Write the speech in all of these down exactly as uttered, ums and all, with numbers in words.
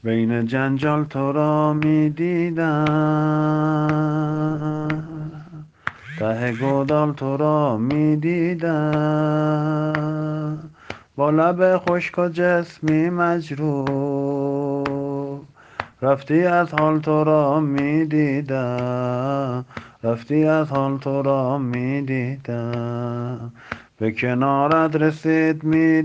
بین جنجال تو را می دیدم، ته گودال تو را می دیدم، با لب خشک و جسمی مجروح. رفتی از حال تو را می دیدم، رفتی از حال تو را می دیدم، به کنارت رسید می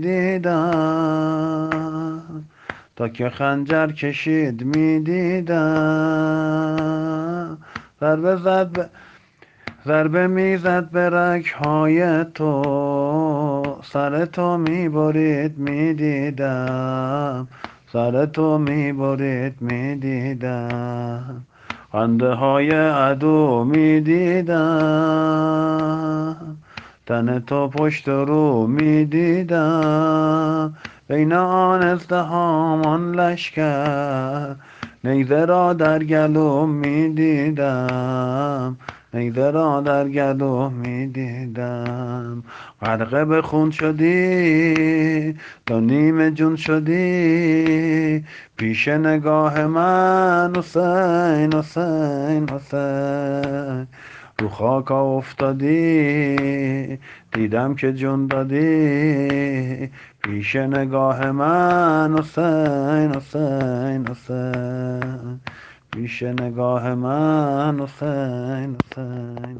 دیدم، تا که خنجر کشید می دیدم. ضربه زد به ضربه میزد به رگ‌های تو، سر تو می برید می دیدم، سر تو می برید می دیدم، خنده های عدو می دیدم، تن تو پشت رو می دیدم، بین آن ازدحام آن لشکر، نیزه را در گلو می دیدم، نیزه را در گلو می دیدم. غرقه به خون شدی تا نیمه جون شدی، پیش نگاه من حسین حسین حسین. رو خاک افتادی دیدم که جون دادی، پیش نگاه من حسین حسین حسین، پیش نگاه من حسین حسین.